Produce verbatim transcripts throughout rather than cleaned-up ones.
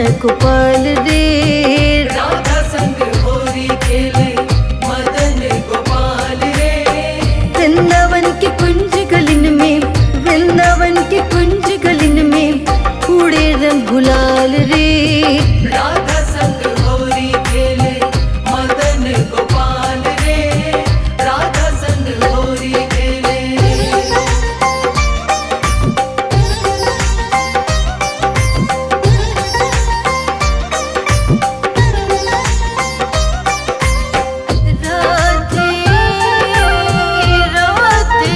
गोपाल रे। राधा संग होरी खेले मदन गोपाल रे। वृंदावन के कुंज गलिन में, वृंदावन के कुंज गलिन में उड़े रंग गुलाल रे। राधा संग होरी खेले मदन गोपाल रे। राधा संग होरी खेले। राधे राधे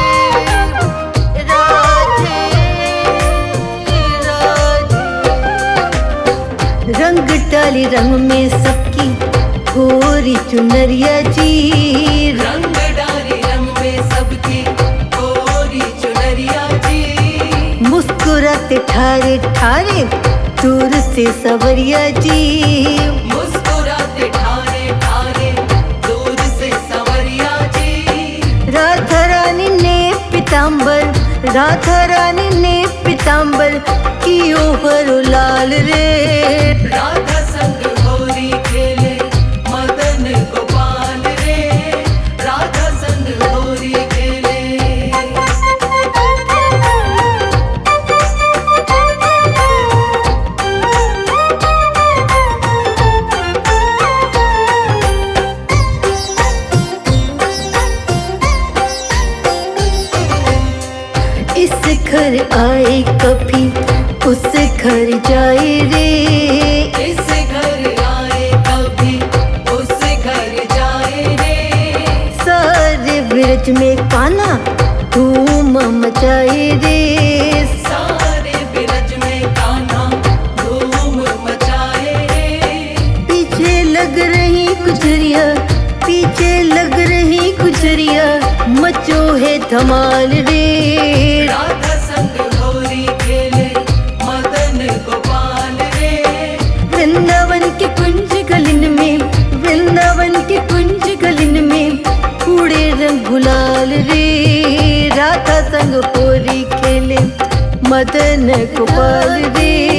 राधे राधे। रंग डाली रंग में सबकी गोरी चुनरिया जी। रंग डाली रंग में सबकी गोरी चुनरिया जी। मुस्कुराते ठारे ठारे दूर से सवरिया जी। मुस्कुराते ठारे ठारे दूर से सवरिया जी। राधा रानी ने पीतांबर, राधा रानी ने पीतांबर की ओहर लाल रे। राधा संग होरी खेले मदन गोपाल रे। राधा संग होरी खेले। इस घर आए कभी उस घर जाए रे। इस घर आए कभी उस घर जाए रे। सारे ब्रज में कान्हा धूम मचाए रे। सारे ब्रज में कान्हा धूम मचाए रे। पीछे लग रही गुजरिया, पीछे लग रही गुजरिया मचो है धमाल रे। राधा संग होरी खेले मदन गोपाल रे। वृंदावन के कुंज गलिन में, वृंदावन के कुंज गलिन में उड़े रंग गुलाल रे। राधा संग होरी खेले मदन गोपाल रे।